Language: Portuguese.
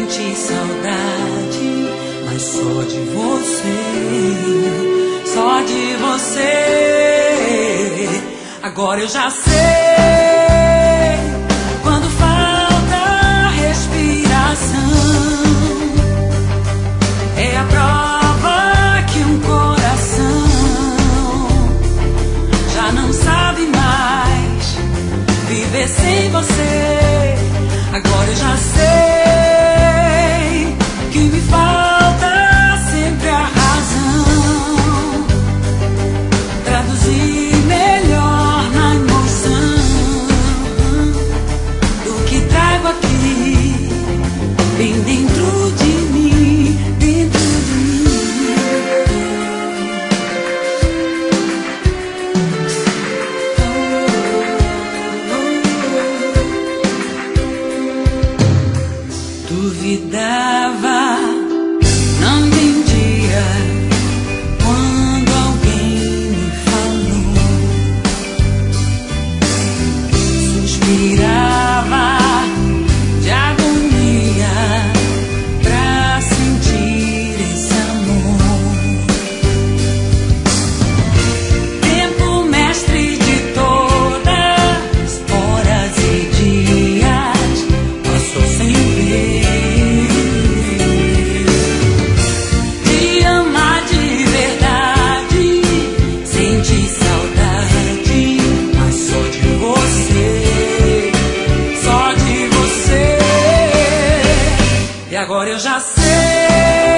senti saudade, mas só de você, só de você. Agora eu já sei, quando falta respiração, é a prova que um coração já não sabe mais viver sem você. Agora eu já sei que me falta sempre a razão, traduzir melhor na emoção do que trago aqui, bem dentro de mim, dentro de mim. Duvidava, não entendia quando alguém me falou. Suspirava de agonia pra sentir esse amor. Tempo mestre de todas horas e dias passou sem ver. Agora eu já sei.